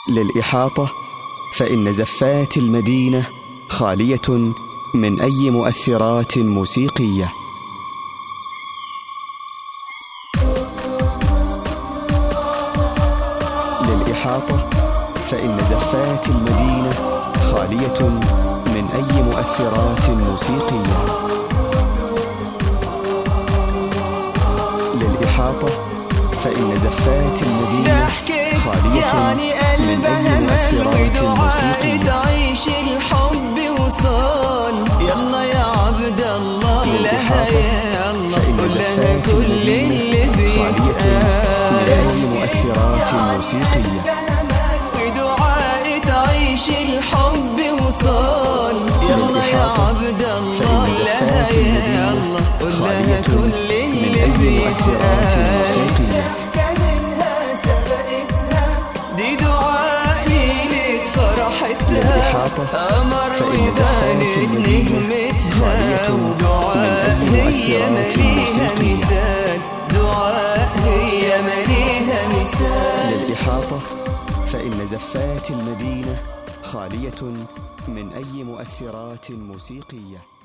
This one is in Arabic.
للإحاطة فإن زفات المدينة خالية من أي مؤثرات موسيقية. للإحاطة فإن زفات المدينة خالية من أي مؤثرات موسيقية. للإحاطة فإن زفات المدينة خالية من أي مؤثرات موسيقية. تعيش الحب وصال يلا يا عبد الله للإحاطة فإن زفات المدينة خالية من أي مؤثرات موسيقية. ودعاء تعيش الحب وصال يلا يا عبد الله فإن زفات المدينة خالية من أي مؤثرات موسيقية. دي دعاء ليلة فرحتها للإحاطة فإن زفات المدينة خالية من أي مؤثرات موسيقية. دعاء هي مليها مثال. للإحاطة فإن زفات المدينة خالية من أي مؤثرات موسيقية.